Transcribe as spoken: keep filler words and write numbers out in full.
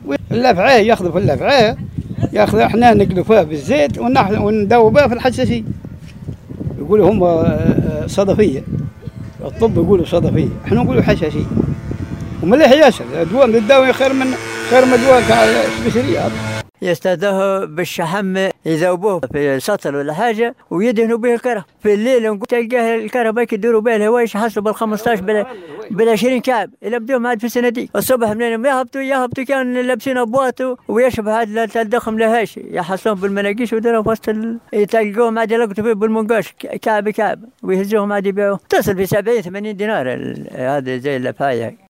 اللفعة ياخذوا في اللفعة، ياخذوا احنا نقلفوها بالزيت وندوبوها في الحشاشين. يقولوا هم صدفية، الطب يقولوا صدفية، احنا نقولوا حشاشين. ومليح ياسر، الدواء الدواء خير من خير من دواء البشرية. يستخدموه بالشحم، يذوبوه في سطل ولا حاجة ويدهنوا به الكره. في الليل نقول تلقاه الكهرباء يدوروا به الهواء، يحصلوا بال خمسطاش بال بال عشرين كعب يلبدوهم عاد في الصناديق. الصبح منين يهبطوا يهبطوا كان لابسين ابواط ويشرب عاد تدخم لهاش، يحصلون بالمناقيش ويديروا في وسط ال... تلقوهم عاد يلقطوا فيه بالمنقاش كعب كعب ويهزوهم عاد يبيعوه. تصل في سبعين ثمانين دينار هذا زي اللفاية.